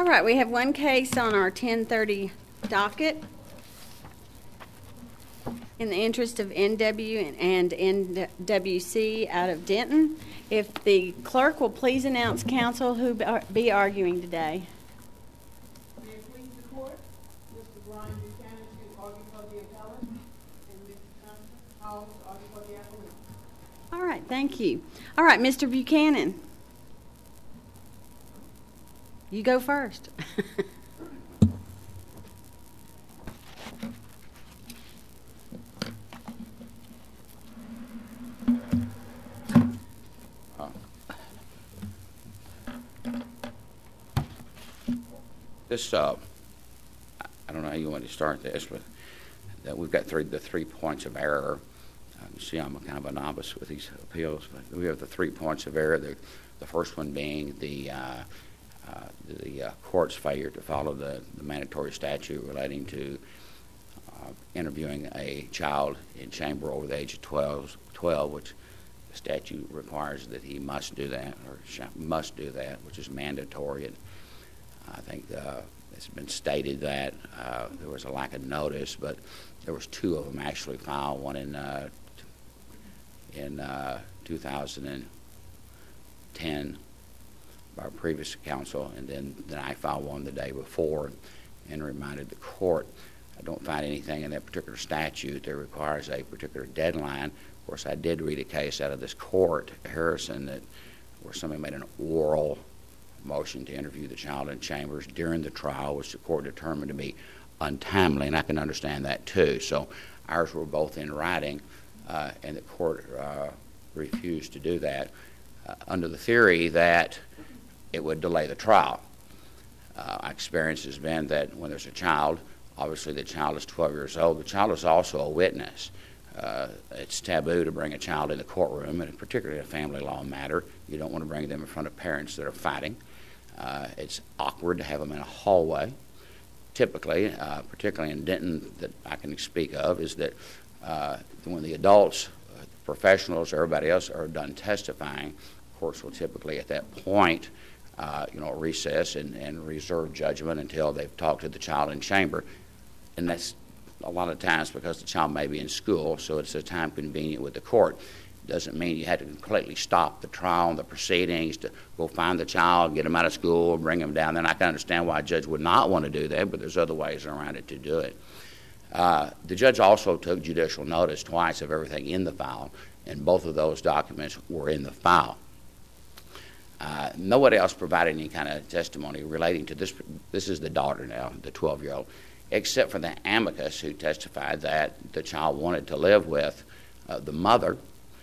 right, we have one case on our 10:30 docket. In the interest of NW and NWC out of Denton, if the clerk will please announce counsel who be arguing today. May it please the court, Mr. Brian Buchanan to argue for the appellant, and Ms. Constance Howell to argue for the appellant. All right, thank you. All right, Mr. Buchanan. You go first. This, I don't know how you want to start this, but that we've got the 3 points of error. You see, I'm kind of a novice with these appeals, but we have the 3 points of error. The first one being the court's failure to follow the mandatory statute relating to interviewing a child in chamber over the age of 12, which the statute requires that he must do that, or must do that, which is mandatory. And I think it's been stated that there was a lack of notice, but there was 2 of them actually filed, one in 2010 by our previous counsel, and then I filed one the day before and reminded the court. I don't find anything in that particular statute that requires a particular deadline. Of course, I did read a case out of this court, Harrison, where somebody made an oral motion to interview the child in chambers during the trial, which the court determined to be untimely, and I can understand that too. So ours were both in writing, and the court refused to do that under the theory that it would delay the trial. Our experience has been that when there's a child, obviously the child is 12 years old, the child is also a witness. It's taboo to bring a child in the courtroom, and particularly a family law matter. You don't want to bring them in front of parents that are fighting. It's awkward to have them in a hallway. Typically, particularly in Denton that I can speak of, is that when the adults, professionals, everybody else are done testifying, courts will typically at that point recess and reserve judgment until they've talked to the child in chamber. And that's a lot of times because the child may be in school, so it's a time convenient with the court. Doesn't mean you have to completely stop the trial and the proceedings to go find the child, get them out of school, bring them down. Then I can understand why a judge would not want to do that, but there's other ways around it to do it. The judge also took judicial notice twice of everything in the file, and both of those documents were in the file. Nobody else provided any kind of testimony relating to this. This is the daughter now, the 12-year-old, except for the amicus who testified that the child wanted to live with the mother.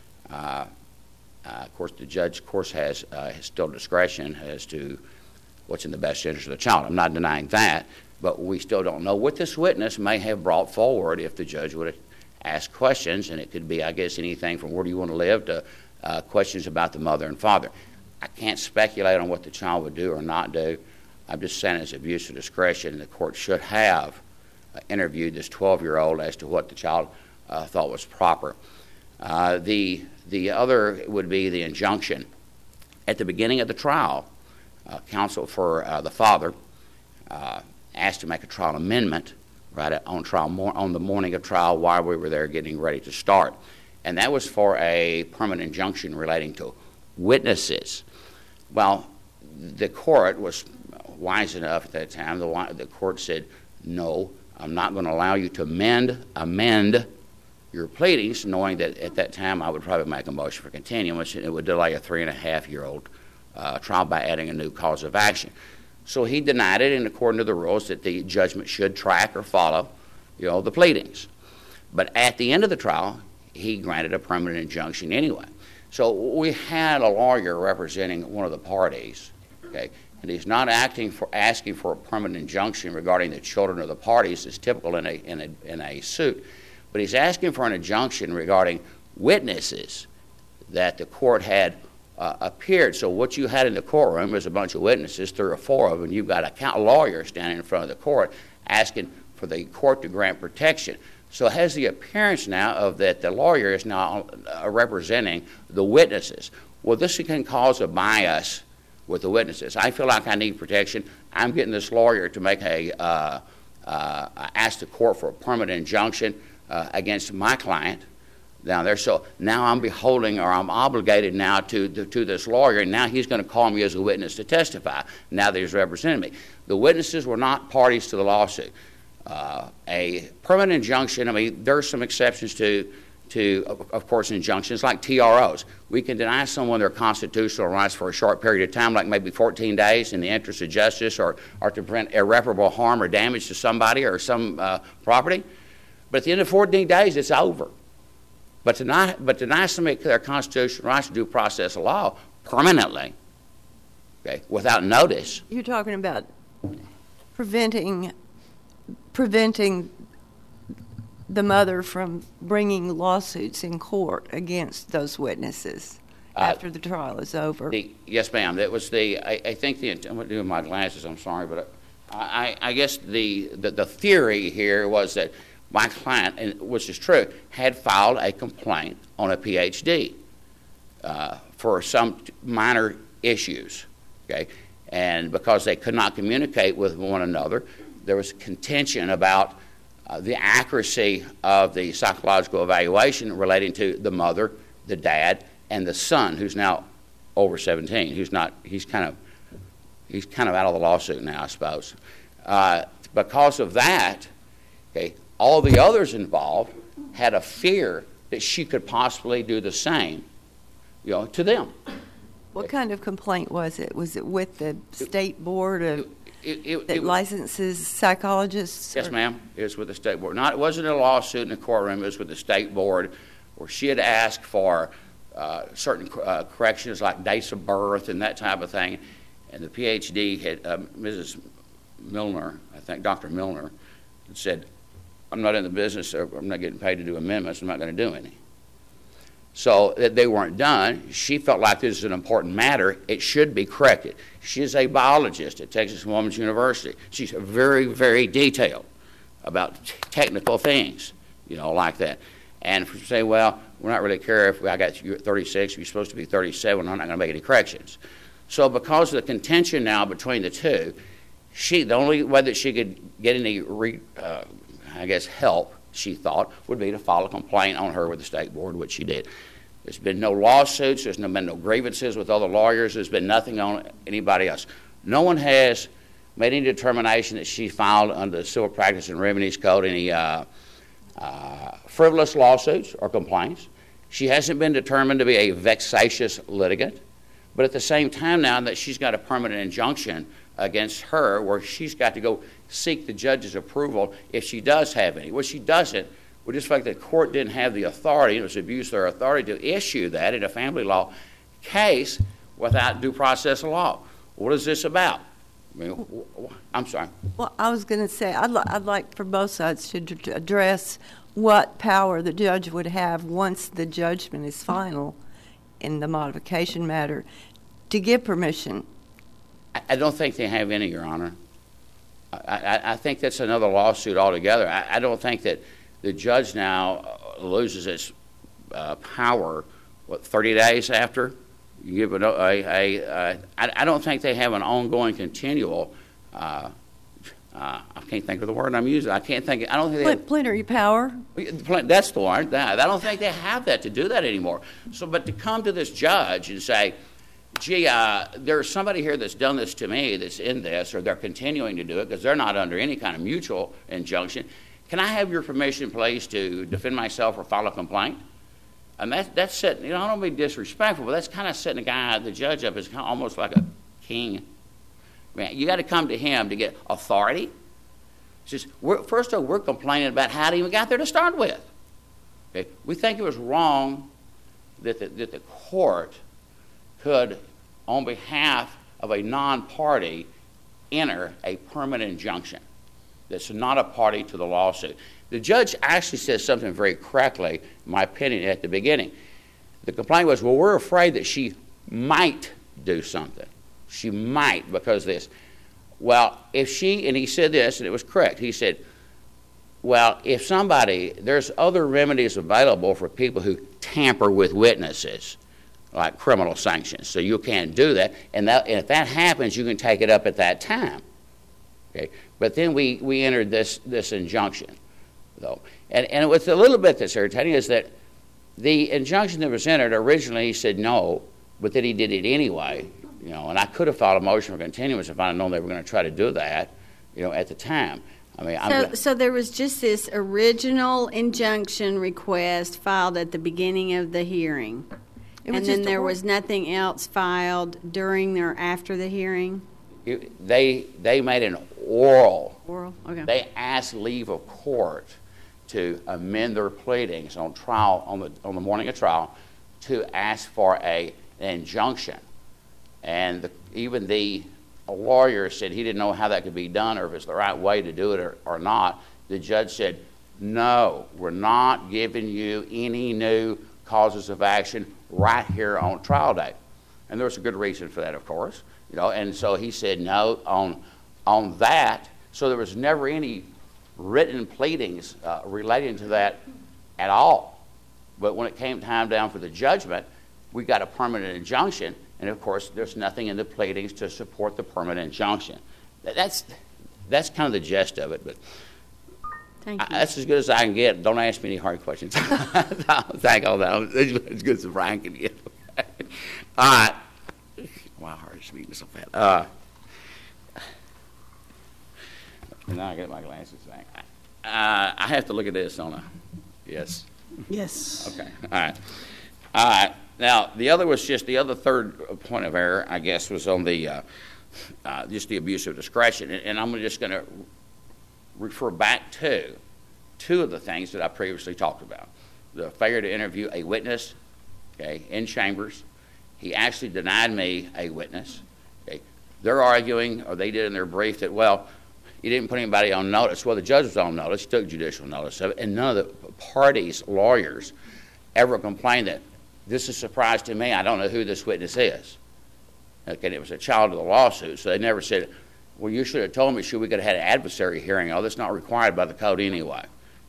Of course, the judge, has still discretion as to what's in the best interest of the child. I'm not denying that, but we still don't know what this witness may have brought forward if the judge would have asked questions, and it could be, I guess, anything from where do you want to live to questions about the mother and father. I can't speculate on what the child would do or not do. I'm just saying it's abuse of discretion, and the court should have interviewed this 12-year-old as to what the child thought was proper. The other would be the injunction. At the beginning of the trial, counsel for the father asked to make a trial amendment right on the morning of trial while we were there getting ready to start. And that was for a permanent injunction relating to witnesses. Well, the court was wise enough at that time. The court said, no, I'm not going to allow you to amend your pleadings, knowing that at that time I would probably make a motion for continuance, and it would delay a 3.5-year-old trial by adding a new cause of action. So he denied it, and according to the rules, that the judgment should track or follow, the pleadings. But at the end of the trial, he granted a permanent injunction anyway. So we had a lawyer representing one of the parties, okay, and he's not asking for a permanent injunction regarding the children of the parties as typical in a suit, but he's asking for an injunction regarding witnesses that the court had appeared. So what you had in the courtroom is a bunch of witnesses, 3 or 4 of them, and you've got a lawyer standing in front of the court asking for the court to grant protection. So it has the appearance now of that the lawyer is now representing the witnesses. Well, this can cause a bias with the witnesses. I feel like I need protection. I'm getting this lawyer to make ask the court for a permanent injunction against my client down there. So now I'm beholding, or I'm obligated now to this lawyer, and now he's going to call me as a witness to testify now that he's representing me. The witnesses were not parties to the lawsuit. A permanent injunction, I mean, there are some exceptions to of course, injunctions like TROs. We can deny someone their constitutional rights for a short period of time, like maybe 14 days in the interest of justice, or to prevent irreparable harm or damage to somebody or some property. But at the end of 14 days, it's over. But deny somebody their constitutional rights to due process of law permanently, okay, without notice. You're talking about preventing the mother from bringing lawsuits in court against those witnesses after the trial is over. Yes, ma'am. That was I think I'm going to do my glasses. I'm sorry, but I guess the theory here was that my client, and which is true, had filed a complaint on a PhD for some minor issues, okay, and because they could not communicate with one another, there was contention about the accuracy of the psychological evaluation relating to the mother, the dad, and the son, who's now over 17. He's kind of out of the lawsuit now, I suppose. Because of that, okay, all the others involved had a fear that she could possibly do the same, to them. What kind of complaint was it? Was it with the state board that licenses psychologists? Yes, ma'am. It was with the state board. It wasn't a lawsuit in the courtroom. It was with the state board, where she had asked for certain corrections like dates of birth and that type of thing. And the PhD had, Mrs. Milner, I think Dr. Milner, said, I'm not in the business, or I'm not getting paid to do amendments, I'm not going to do any. So that they weren't done, she felt like this is an important matter. It should be corrected. She is a biologist at Texas Women's University. She's very, very detailed about technical things, like that. And if you say, well, we're not really care if I got you at 36, you're supposed to be 37, I'm not going to make any corrections. So because of the contention now between the two, the only way that she could get any, help, she thought, would be to file a complaint on her with the state board, which she did. There's been no lawsuits. There's been no grievances with other lawyers. There's been nothing on anybody else. No one has made any determination that she filed under the Civil Practice and Remedies Code any frivolous lawsuits or complaints. She hasn't been determined to be a vexatious litigant. But at the same time now that she's got a permanent injunction against her, where she's got to go seek the judge's approval if she does have any. Well, she doesn't. Well, just like the court didn't have the authority, and it was abuse of their authority to issue that in a family law case without due process of law. What is this about? I'm sorry. Well, I was going to say, I'd like for both sides to address what power the judge would have once the judgment is final in the modification matter to give permission. I don't think they have any, Your Honor. I think that's another lawsuit altogether. I don't think that the judge now loses its power, 30 days after? You give it I don't think they have an ongoing continual, I can't think of the word I'm using. I don't think they have plenary power. That's the word. I don't think they have that to do that anymore. But to come to this judge and say, gee, there's somebody here that's done this to me that's in this, or they're continuing to do it because they're not under any kind of mutual injunction. Can I have your permission, please, to defend myself or file a complaint? And that's setting, I don't want to be disrespectful, but that's kind of setting the judge up as almost like a king. Man, you got to come to him to get authority. It's just, first of all, we're complaining about how they even got there to start with. Okay? We think it was wrong that the court could, on behalf of a non-party, enter a permanent injunction that's not a party to the lawsuit. The judge actually says something very correctly, in my opinion, at the beginning. The complaint was, well, we're afraid that she might do something. She might because of this. Well, and he said this, and it was correct. He said, well, there's other remedies available for people who tamper with witnesses. like criminal sanctions. So you can't do that. And if that happens, you can take it up at that time. Okay? But then we entered this injunction, though. And what's a little bit that's irritating is that the injunction that was entered, originally he said no, but then he did it anyway. And I could have filed a motion for continuance if I had known they were going to try to do that, at the time. I mean, so there was just this original injunction request filed at the beginning of the hearing, and then there was nothing else filed during or after the hearing? They made an oral. Oral? Okay. They asked leave of court to amend their pleadings on trial, on the morning of trial, to ask for an injunction. And even the lawyer said he didn't know how that could be done or if it's the right way to do it or not. The judge said, no, we're not giving you any new causes of action right here on trial day. And there was a good reason for that, of course. And so he said no on that. So there was never any written pleadings relating to that at all. But when it came time down for the judgment, we got a permanent injunction. And, of course, there's nothing in the pleadings to support the permanent injunction. That's kind of the gist of it. But Thank you. That's as good as I can get. Don't ask me any hard questions. Thank all that. As good as Brian can get. All right. My heart is beating so fast. Now I get my glasses back. I have to look at this on a yes. Yes. Okay. All right. All right. Now, the other third point of error, I guess, was on the just the abuse of discretion. And I'm just going to refer back to two of the things that I previously talked about. The failure to interview a witness, okay, in chambers. He actually denied me a witness. Okay. They're arguing, or they did in their brief, that, well, he didn't put anybody on notice. Well, the judge was on notice. He took judicial notice of it. And none of the parties' lawyers ever complained that, this is a surprise to me. I don't know who this witness is. Okay, it was a child of the lawsuit, so they never said, well, you should have told me. We could have had an adversary hearing. Oh, that's not required by the code anyway.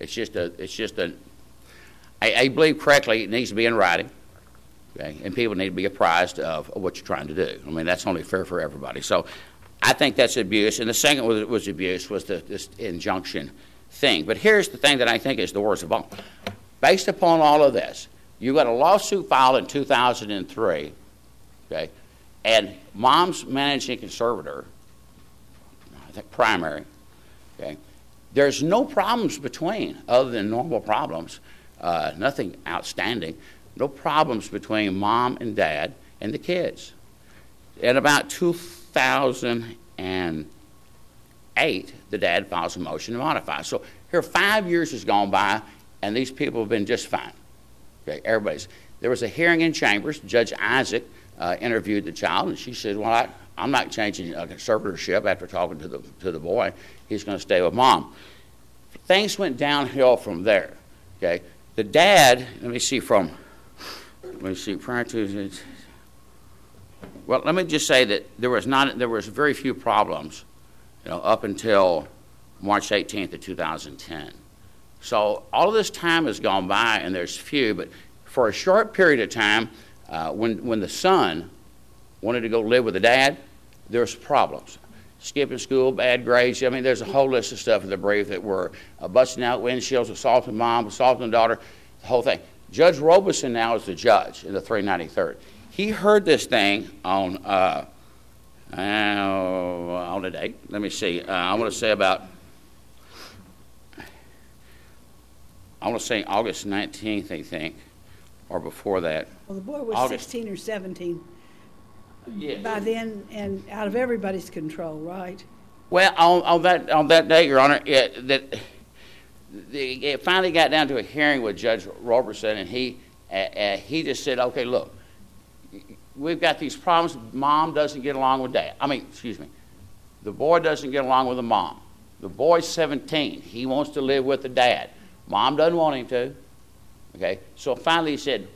I believe correctly, it needs to be in writing, okay, and people need to be apprised of what you're trying to do. I mean, that's only fair for everybody. So I think that's abuse. And the second was abuse, was this injunction thing. But here's the thing that I think is the worst of all. Based upon all of this, you got a lawsuit filed in 2003, okay, and mom's managing conservator, I think primary, okay, there's no problems between, other than normal problems, nothing outstanding, no problems between mom and dad and the kids. In about 2008, the dad files a motion to modify. So here 5 years has gone by, and these people have been just fine. Okay, there was a hearing in chambers. Judge Isaac interviewed the child, and she said, well, I'm not changing conservatorship after talking to the boy. He's going to stay with mom. Things went downhill from there. Okay, the dad, prior to, well, let me just say that there was very few problems, up until March 18th of 2010. So all of this time has gone by, and there's few, but for a short period of time, when the son wanted to go live with the dad, there's problems. Skipping school, bad grades. I mean, there's a whole list of stuff in the brief that were busting out windshields, assaulting mom, assaulting daughter, the whole thing. Judge Robeson now is the judge in the 393rd. He heard this thing on a date. Let me see. I want to say August 19th, I think, or before that. Well, the boy was August. 16 or 17 Yeah. by then and out of everybody's control, right? Well, on that day, Your Honor, it finally got down to a hearing with Judge Roberson, and he just said, okay, look, we've got these problems. Mom doesn't get along with dad. The boy doesn't get along with the mom. The boy's 17. He wants to live with the dad. Mom doesn't want him to. Okay, so finally he said,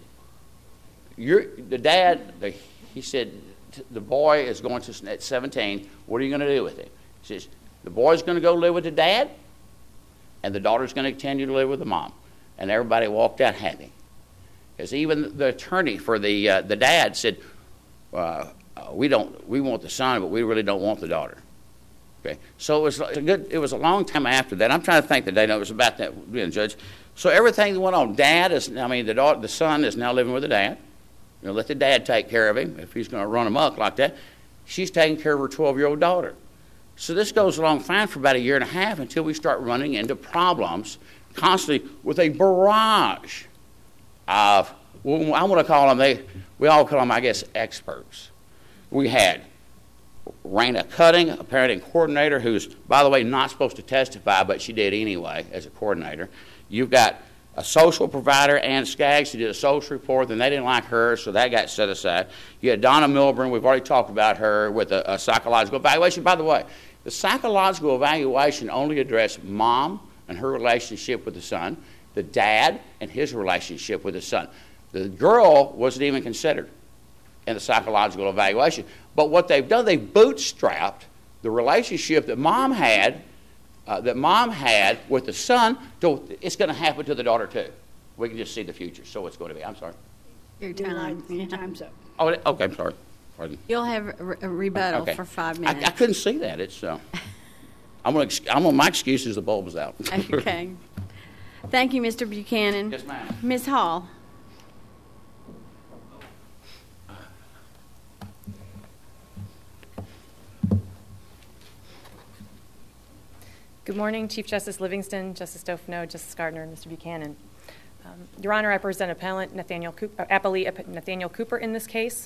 he said, the boy is going to, at 17, what are you going to do with him? He says, the boy's going to go live with the dad, and the daughter's going to continue to live with the mom. And everybody walked out happy. As even the attorney for the dad said, we want the son, but we really don't want the daughter. Okay, so it was a long time after that. I'm trying to think the date. It was about that being judge. So everything that went on. The son is now living with the dad. Let the dad take care of him if he's going to run amok like that. She's taking care of her 12-year-old daughter. So this goes along fine for about a year and a half until we start running into problems constantly with a barrage of, well, I want to call them, we all call them, I guess, experts. We had Raina Cutting, a parenting coordinator who's, by the way, not supposed to testify, but she did anyway as a coordinator. You've got a social provider, Ann Skaggs, who did a social report, and they didn't like her, so that got set aside. You had Donna Milburn, we've already talked about her, with a psychological evaluation. By the way, the psychological evaluation only addressed mom and her relationship with the son, the dad and his relationship with the son. The girl wasn't even considered in the psychological evaluation. But what they've done, they've bootstrapped the relationship that mom had with the son. It's going to happen to the daughter too. We can just see the future. So it's going to be. I'm sorry. Your Time's up. Oh, okay. I'm sorry. Pardon. You'll have a rebuttal for 5 minutes. I couldn't see that. It's. I'm on my excuse is the bulb's out. Okay. Thank you, Mr. Buchanan. Yes, ma'am. Ms. Hall. Good morning, Chief Justice Livingston, Justice Dauphineau, Justice Gardner, and Mr. Buchanan. Your Honor, I represent appellant appellee Nathaniel Cooper in this case.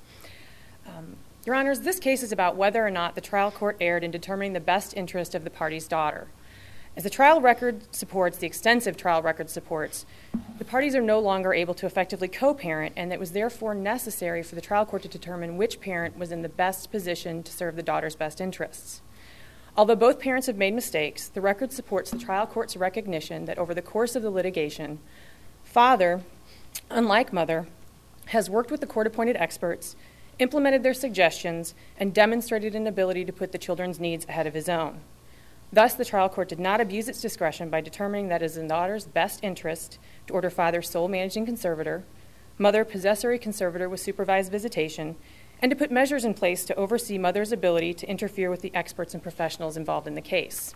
Your Honors, this case is about whether or not the trial court erred in determining the best interest of the party's daughter. As the trial record supports, the extensive trial record supports, the parties are no longer able to effectively co-parent, and it was therefore necessary for the trial court to determine which parent was in the best position to serve the daughter's best interests. Although both parents have made mistakes, the record supports the trial court's recognition that over the course of the litigation, father, unlike mother, has worked with the court-appointed experts, implemented their suggestions, and demonstrated an ability to put the children's needs ahead of his own. Thus, the trial court did not abuse its discretion by determining that it is in the daughter's best interest to order father sole managing conservator, mother possessory conservator with supervised visitation, and to put measures in place to oversee mother's ability to interfere with the experts and professionals involved in the case.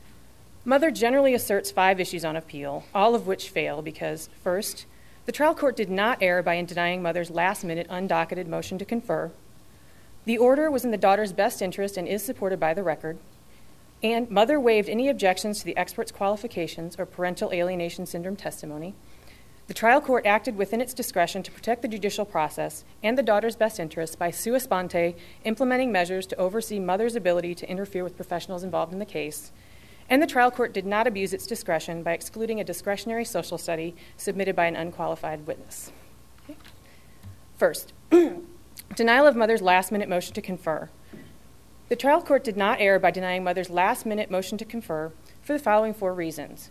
Mother generally asserts 5 issues on appeal, all of which fail because, first, the trial court did not err by denying mother's last-minute undocketed motion to confer. The order was in the daughter's best interest and is supported by the record. And mother waived any objections to the expert's qualifications or parental alienation syndrome testimony. The trial court acted within its discretion to protect the judicial process and the daughter's best interests by sua sponte implementing measures to oversee mother's ability to interfere with professionals involved in the case. And the trial court did not abuse its discretion by excluding a discretionary social study submitted by an unqualified witness. Okay. First, denial of mother's last-minute motion to confer. The trial court did not err by denying mother's last-minute motion to confer for the following 4 reasons.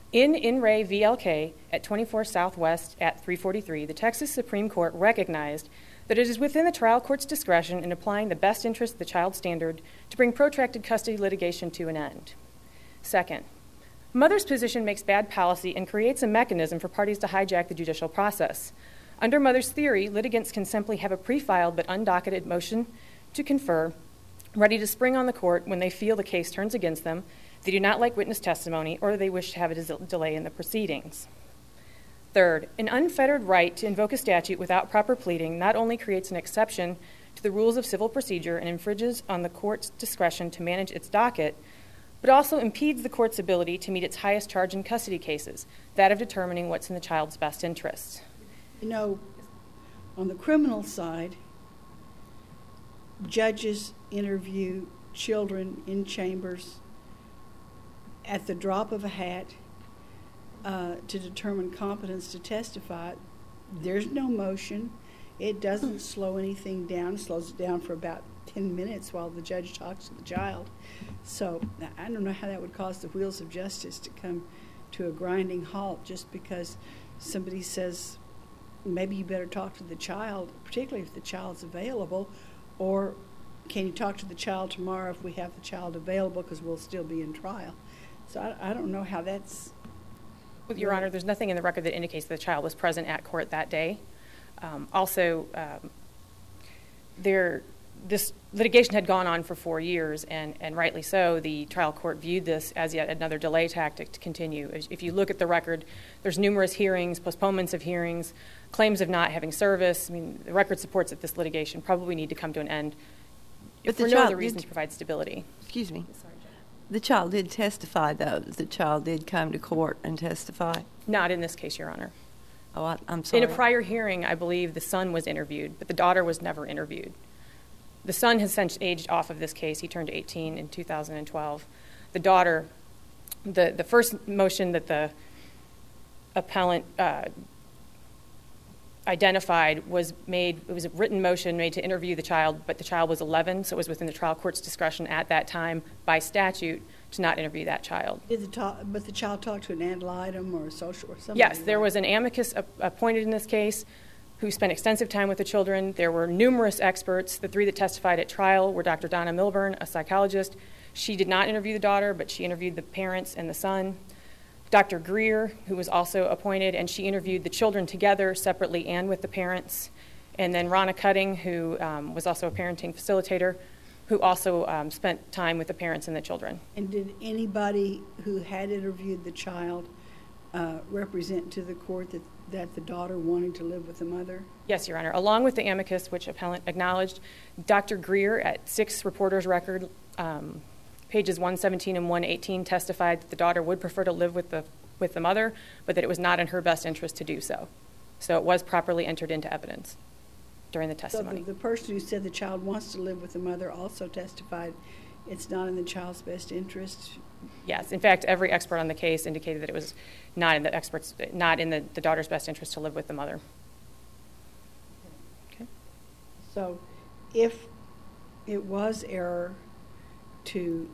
In Re VLK at 24 Southwest at 343, the Texas Supreme Court recognized that it is within the trial court's discretion in applying the best interest of the child standard to bring protracted custody litigation to an end. Second, mother's position makes bad policy and creates a mechanism for parties to hijack the judicial process. Under mother's theory, litigants can simply have a pre-filed but undocketed motion to confer ready to spring on the court when they feel the case turns against them, they do not like witness testimony, or they wish to have a delay in the proceedings. Third, an unfettered right to invoke a statute without proper pleading not only creates an exception to the rules of civil procedure and infringes on the court's discretion to manage its docket, but also impedes the court's ability to meet its highest charge in custody cases, that of determining what's in the child's best interests. You know, on the criminal side, judges interview children in chambers at the drop of a hat to determine competence to testify. There's no motion. It doesn't slow anything down. It slows it down for about 10 minutes while the judge talks to the child. So I don't know how that would cause the wheels of justice to come to a grinding halt just because somebody says, maybe you better talk to the child, particularly if the child's available, or can you talk to the child tomorrow if we have the child available because we'll still be in trial. So I don't know how that's Your Honor, there's nothing in the record that indicates the child was present at court that day. This litigation had gone on for 4 years, and rightly so. The trial court viewed this as yet another delay tactic to continue. If you look at the record, there's numerous hearings, postponements of hearings, claims of not having service. I mean, the record supports that this litigation probably need to come to an end for no other reason to provide stability. Excuse me. Sorry, the child did testify, though. The child did come to court and testify. Not in this case, Your Honor. Oh, I'm sorry. In a prior hearing, I believe the son was interviewed, but the daughter was never interviewed. The son has since aged off of this case. He turned 18 in 2012. The daughter, the first motion that the appellant identified was made, it was a written motion made to interview the child, but the child was 11, so it was within the trial court's discretion at that time by statute to not interview that child. But the child talked to an ad litem or a social or something? Yes, there was an amicus appointed in this case who spent extensive time with the children. There were numerous experts. The 3 that testified at trial were Dr. Donna Milburn, a psychologist. She did not interview the daughter, but she interviewed the parents and the son. Dr. Greer, who was also appointed, and she interviewed the children together separately and with the parents. And then Ronna Cutting, who was also a parenting facilitator, who also spent time with the parents and the children. And did anybody who had interviewed the child represent to the court that the daughter wanted to live with the mother? Yes, Your Honor. Along with the amicus, which appellant acknowledged, Dr. Greer at 6 reporters' record, pages 117 and 118, testified that the daughter would prefer to live with the mother, but that it was not in her best interest to do so. So it was properly entered into evidence during the testimony. So the person who said the child wants to live with the mother also testified it's not in the child's best interest? Yes. In fact, every expert on the case indicated that it was not in the daughter's best interest to live with the mother. Okay. So if it was error to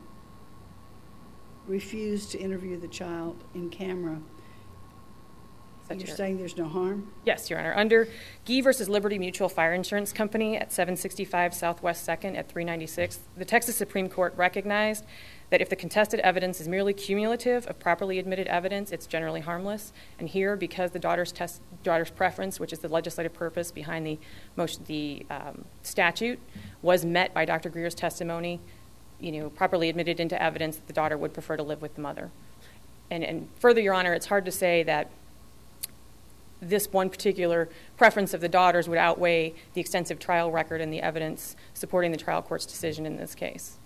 refuse to interview the child in camera, you're saying there's no harm? Yes, Your Honor. Under Gee v. Liberty Mutual Fire Insurance Company at 765 Southwest 2nd at 396, the Texas Supreme Court recognized that if the contested evidence is merely cumulative of properly admitted evidence, it's generally harmless. And here, because the daughter's preference, which is the legislative purpose behind the statute, was met by Dr. Greer's testimony, properly admitted into evidence that the daughter would prefer to live with the mother. And further, Your Honor, it's hard to say that this one particular preference of the daughters would outweigh the extensive trial record and the evidence supporting the trial court's decision in this case.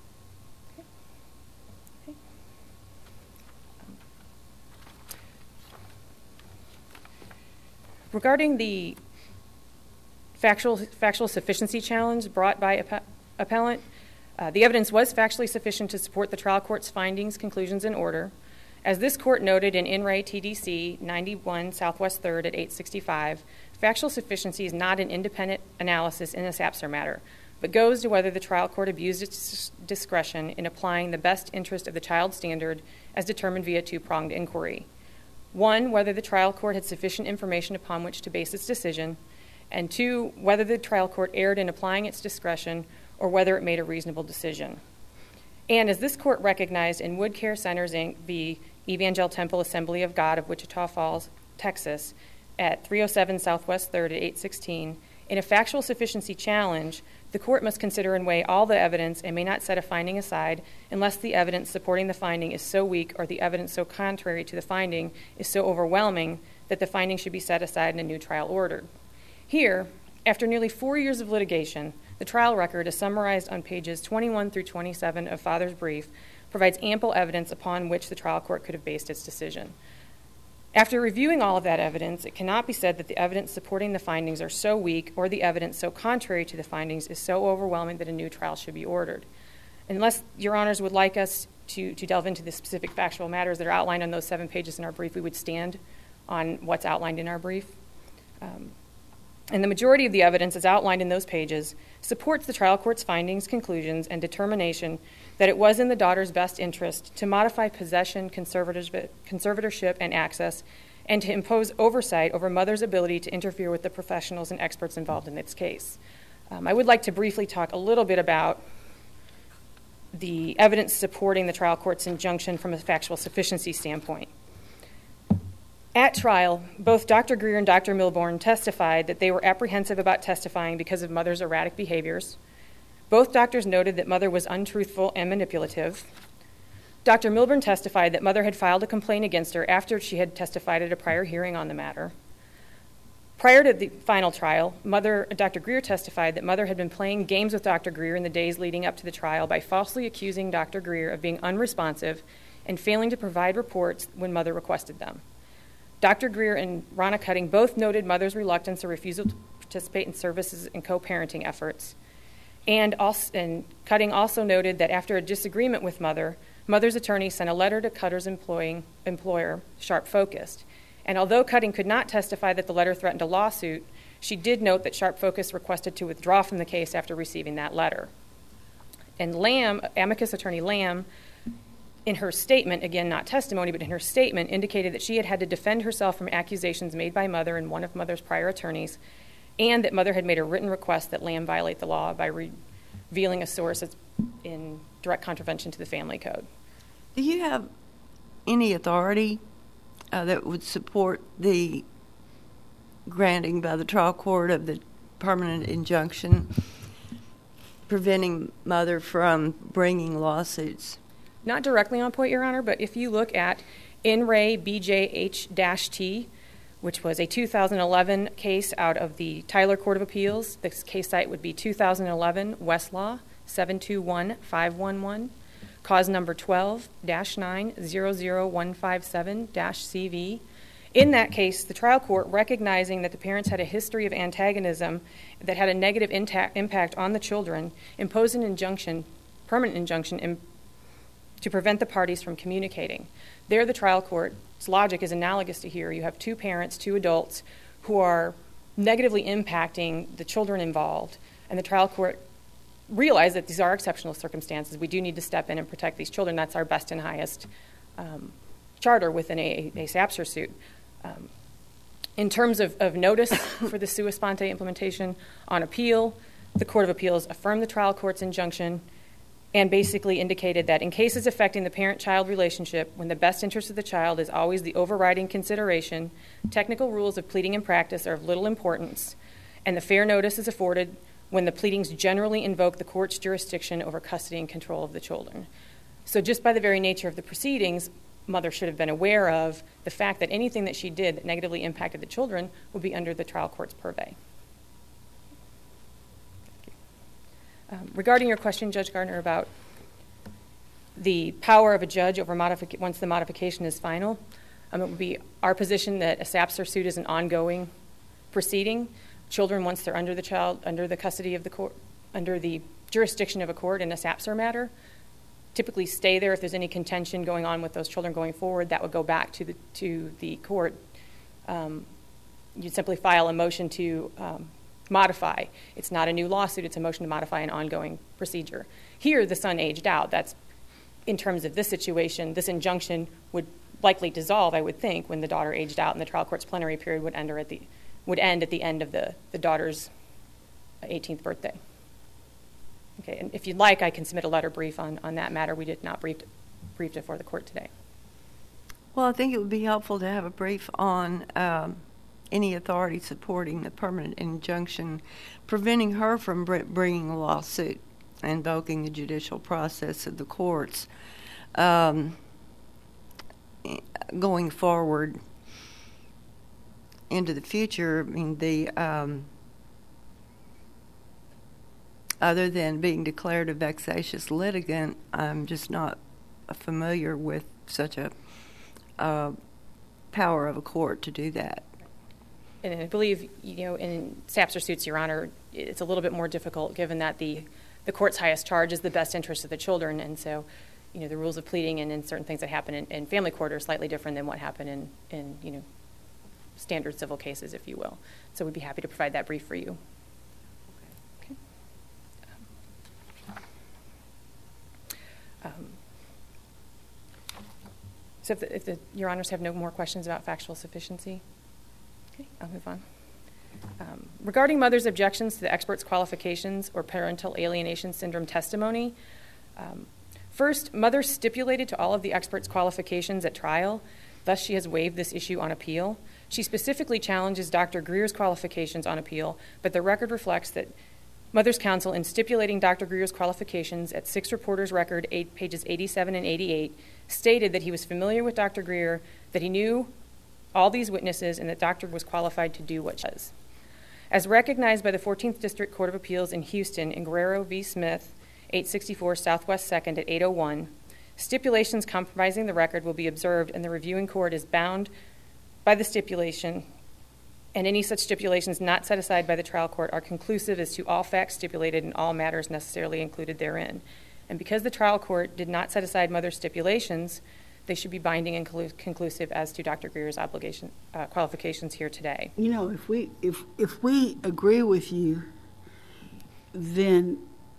Okay. Regarding the factual sufficiency challenge brought by appellant, the evidence was factually sufficient to support the trial court's findings, conclusions, and order. As this court noted in In Re TDC 91 Southwest 3rd at 865, factual sufficiency is not an independent analysis in a Sapser matter, but goes to whether the trial court abused its discretion in applying the best interest of the child standard as determined via two-pronged inquiry. 1, whether the trial court had sufficient information upon which to base its decision, and 2, whether the trial court erred in applying its discretion or whether it made a reasonable decision. And as this court recognized in Wood Care Centers, Inc. v. Evangel Temple Assembly of God of Wichita Falls, Texas, at 307 Southwest 3rd at 816, in a factual sufficiency challenge, the court must consider and weigh all the evidence and may not set a finding aside unless the evidence supporting the finding is so weak or the evidence so contrary to the finding is so overwhelming that the finding should be set aside and a new trial ordered. Here, after nearly 4 years of litigation, the trial record, as summarized on pages 21 through 27 of Father's brief, provides ample evidence upon which the trial court could have based its decision. After reviewing all of that evidence, it cannot be said that the evidence supporting the findings are so weak or the evidence so contrary to the findings is so overwhelming that a new trial should be ordered. Unless Your Honors would like us to delve into the specific factual matters that are outlined on those 7 pages in our brief, we would stand on what's outlined in our brief. And the majority of the evidence as outlined in those pages supports the trial court's findings, conclusions, and determination that it was in the daughter's best interest to modify possession, conservatorship, and access, and to impose oversight over mother's ability to interfere with the professionals and experts involved in its case. I would like to briefly talk a little bit about the evidence supporting the trial court's injunction from a factual sufficiency standpoint. At trial, both Dr. Greer and Dr. Milbourne testified that they were apprehensive about testifying because of Mother's erratic behaviors. Both doctors noted that Mother was untruthful and manipulative. Dr. Milbourne testified that Mother had filed a complaint against her after she had testified at a prior hearing on the matter. Prior to the final trial, Dr. Greer testified that Mother had been playing games with Dr. Greer in the days leading up to the trial by falsely accusing Dr. Greer of being unresponsive and failing to provide reports when Mother requested them. Dr. Greer and Ronna Cutting both noted Mother's reluctance or refusal to participate in services and co-parenting efforts. And Cutting also noted that after a disagreement with Mother's attorney sent a letter to Cutter's employer, Sharp Focused. And although Cutting could not testify that the letter threatened a lawsuit, she did note that Sharp Focused requested to withdraw from the case after receiving that letter. And Lamb, amicus attorney Lamb, in her statement, again not testimony, but in her statement, indicated that she had to defend herself from accusations made by Mother and one of Mother's prior attorneys, and that Mother had made a written request that Lamb violate the law by revealing a source in direct contravention to the family code. Do you have any authority that would support the granting by the trial court of the permanent injunction preventing Mother from bringing lawsuits? Not directly on point, Your Honor, but if you look at In Re BJH-T, which was a 2011 case out of the Tyler Court of Appeals, this case site would be 2011 Westlaw 721511. Cause number 12-9-00157-CV. In that case, the trial court, recognizing that the parents had a history of antagonism that had a negative impact on the children, imposed an injunction, permanent injunction, to prevent the parties from communicating. There, the trial court's logic is analogous to here. You have two parents, two adults, who are negatively impacting the children involved, and the trial court realize that these are exceptional circumstances. We do need to step in and protect these children. That's our best and highest charter within a SAPSR suit. In terms of notice for the sua sponte implementation on appeal, the Court of Appeals affirmed the trial court's injunction and basically indicated that in cases affecting the parent-child relationship, when the best interest of the child is always the overriding consideration, technical rules of pleading and practice are of little importance, and the fair notice is afforded when the pleadings generally invoke the court's jurisdiction over custody and control of the children. So just by the very nature of the proceedings, Mother should have been aware of the fact that anything that she did that negatively impacted the children would be under the trial court's purvey. Regarding your question, Judge Gardner, about the power of a judge over once the modification is final, it would be our position that a SAPSR suit is an ongoing proceeding. Children, once they're under the custody of the court, under the jurisdiction of a court in a SAPSR matter, typically stay there. If there's any contention going on with those children going forward, that would go back to the court. You'd simply file a motion to modify. It's not a new lawsuit. It's a motion to modify an ongoing procedure. Here, the son aged out. That's, in terms of this situation, this injunction would likely dissolve, I would think, when the daughter aged out, and the trial court's plenary period would end at the end of the daughter's 18th birthday. Okay, and if you'd like, I can submit a letter brief on that matter. We did not brief it for the court today. Well, I think it would be helpful to have a brief on any authority supporting the permanent injunction preventing her from bringing a lawsuit, invoking the judicial process of the courts going forward into the future. I mean, other than being declared a vexatious litigant, I'm just not familiar with such a power of a court to do that. And I believe, in SAPSR suits, Your Honor, it's a little bit more difficult given that the court's highest charge is the best interest of the children, and so, the rules of pleading and in certain things that happen in family court are slightly different than what happened in standard civil cases, if you will. So we'd be happy to provide that brief for you. Okay. So if Your Honors have no more questions about factual sufficiency, okay, I'll move on. Regarding Mother's objections to the expert's qualifications or parental alienation syndrome testimony, first, Mother stipulated to all of the expert's qualifications at trial. Thus, she has waived this issue on appeal. She specifically challenges Dr. Greer's qualifications on appeal, but the record reflects that Mother's Counsel, in stipulating Dr. Greer's qualifications at 6 Reporters Record, pages 87 and 88, stated that he was familiar with Dr. Greer, that he knew all these witnesses, and that Dr. was qualified to do what she does. As recognized by the 14th District Court of Appeals in Houston in Guerrero v. Smith, 864 Southwest 2nd at 801, stipulations compromising the record will be observed, and the reviewing court is bound by the stipulation, and any such stipulations not set aside by the trial court are conclusive as to all facts stipulated and all matters necessarily included therein. And because the trial court did not set aside Mother's stipulations, they should be binding and conclusive as to Dr. Greer's qualifications here today. You know, if we agree with you, then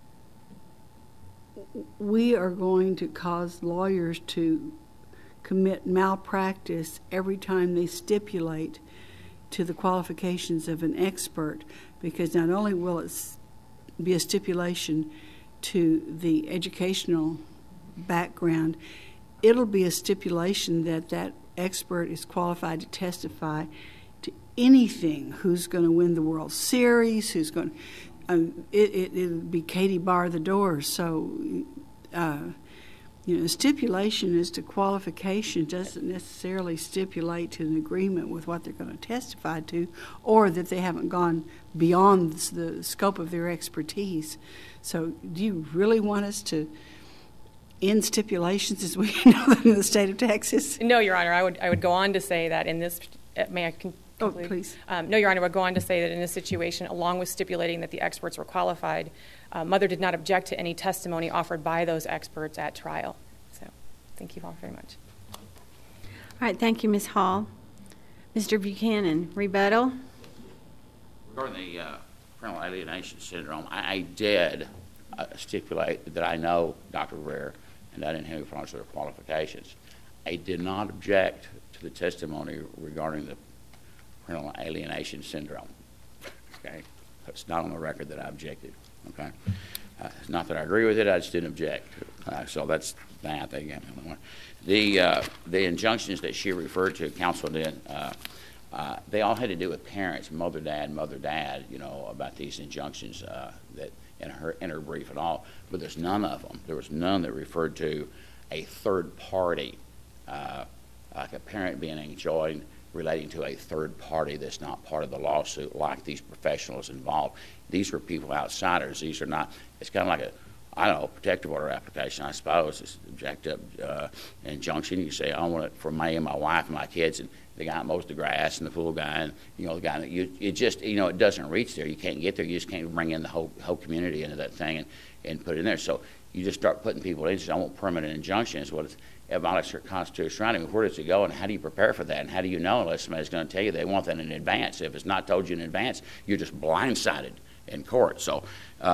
we are going to cause lawyers to commit malpractice every time they stipulate to the qualifications of an expert, because not only will it be a stipulation to the educational background, it'll be a stipulation that that expert is qualified to testify to anything, who's going to win the World Series, who's going it'll be Katie bar the door. So, stipulation as to qualification doesn't necessarily stipulate to an agreement with what they're going to testify to, or that they haven't gone beyond the scope of their expertise. So do you really want us to end stipulations as we know them in the state of Texas? No, Your Honor. I would go on to say that in this, may I conclude? Oh, please. No, Your Honor, I would go on to say that in this situation, along with stipulating that the experts were qualified, Mother did not object to any testimony offered by those experts at trial. So thank you all very much. All right, thank you, Ms. Hall. Mr. Buchanan, rebuttal? Regarding the parental alienation syndrome, I did stipulate that I know Dr. Greer and I didn't have any problems with their qualifications. I did not object to the testimony regarding the parental alienation syndrome. Okay? It's not on the record that I objected. Okay? It's not that I agree with it, I just didn't object. So that's that. They gave me the injunctions that she referred to, counsel did, they all had to do with parents, mother, dad, about these injunctions that in her brief and all. But there's none of them. There was none that referred to a third party, like a parent being enjoined relating to a third party that's not part of the lawsuit, like these professionals involved. These were people outsiders. These are not, it's kind of like a protective order application, I suppose. It's objective injunction. You say, I want it for me and my wife and my kids, and the guy that mows the grass and the pool guy, and the guy that it just, it doesn't reach there. You can't get there. You just can't bring in the whole community into that thing and put it in there. So you just start putting people in. I want permanent injunctions. Well, it's violates their constitutional right. I mean, where does it go, and how do you prepare for that, and how do you know unless somebody's going to tell you they want that in advance? If it's not told you in advance, you're just blindsided in court. So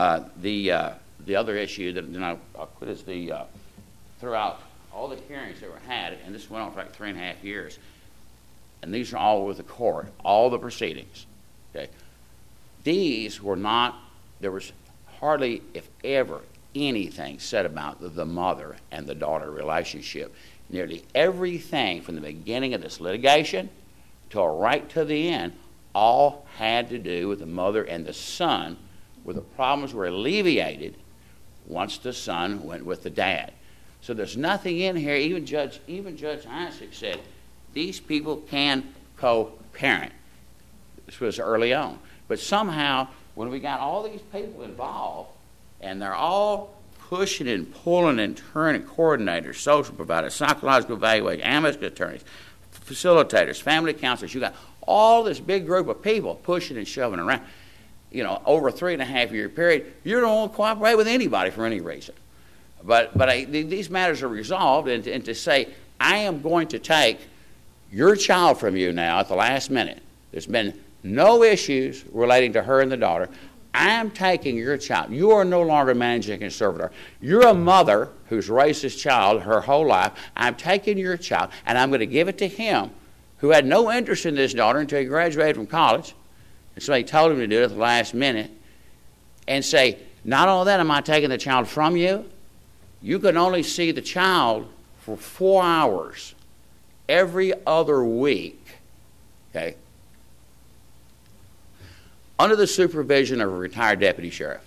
the other issue that I'll put is throughout all the hearings that were had, and this went on for like 3.5 years, and these are all with the court, all the proceedings. Okay, these were not. There was hardly, if ever, anything said about the mother and the daughter relationship. Nearly everything from the beginning of this litigation till right to the end all had to do with the mother and the son, where the problems were alleviated once the son went with the dad. So there's nothing in here. Even Judge Isaac said these people can co-parent. This was early on. But somehow, when we got all these people involved, and they're all pushing and pulling and turning, coordinators, social providers, psychological evaluators, amicus attorneys, facilitators, family counselors, you got all this big group of people pushing and shoving around, over a 3.5 year period. You don't want to cooperate with anybody for any reason. But these matters are resolved, and to say, I am going to take your child from you now at the last minute. There's been no issues relating to her and the daughter. I am taking your child. You are no longer managing conservator. You're a mother who's raised this child her whole life. I'm taking your child, and I'm going to give it to him, who had no interest in this daughter until he graduated from college. And so he told him to do it at the last minute, and say, not only that am I taking the child from you, you can only see the child for 4 hours every other week, okay, under the supervision of a retired deputy sheriff.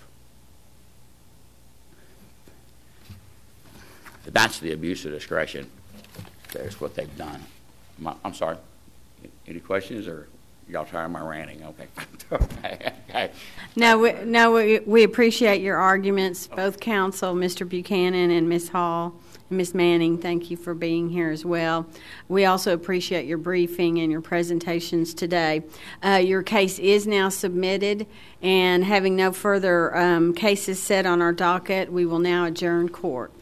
That's the abuse of discretion. That's what they've done. I'm sorry. Any questions, or y'all tired of my ranting? Okay. Okay. No, we appreciate your arguments, both counsel, Mr. Buchanan and Ms. Hall. Ms. Manning, thank you for being here as well. We also appreciate your briefing and your presentations today. Your case is now submitted, and having no further cases set on our docket, we will now adjourn court.